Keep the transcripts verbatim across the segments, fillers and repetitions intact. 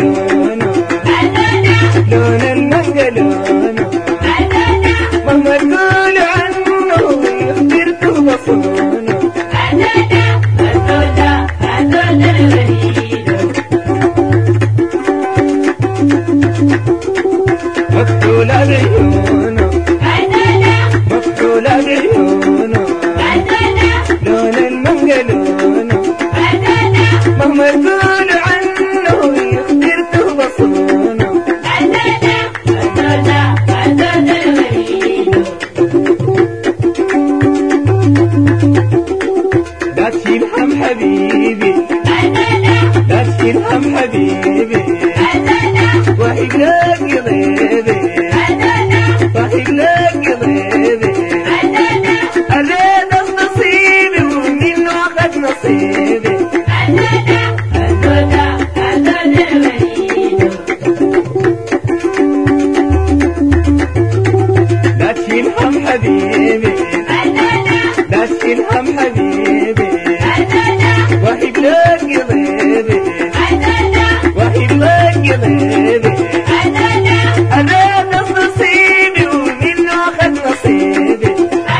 لونه لون المانجا لونه مهما تقول عنه اخترته بصونه مفتولة بعيونه مفتولة بعيونه لون المانجا لونه مهما تقول عنه اخترته بصونه لا تشيل هم حبيبي لا تشيل هم حبيبي وحيد لك ضيبي وحيد لك ضيبي أريد نصيبي ومنه أخذ نصيبي لا تشيل هم حبيبي لا تشيل هم حبيبي وحيد لك ضيبي وحيد لك ضيبي أريد نصيبي ومنه أخذ نصيبي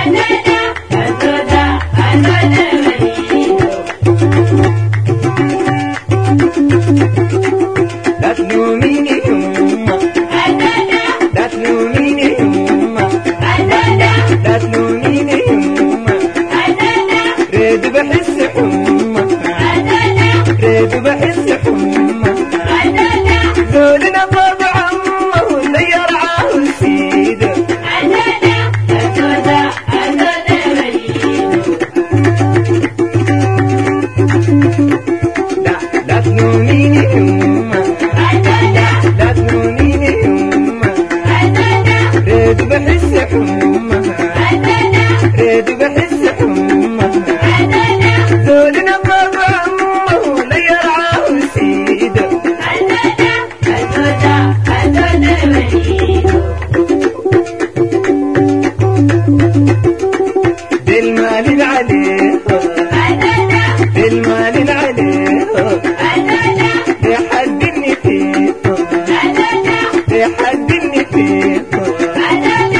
لا تلوميني يما لا تلوميني يما لا تلوميني يما ريد بحس حمى ريد بحس حمى ذولنا باب عمه اللي يرعاه وسيده لا لا تلوميني يما لا تلوميني يما ريد بحس حمى ريد بحس حمى ذولنا باب عمه اللي يرعاه وسيده بالمال العليه بالمال العليه لحد النتيجة لحد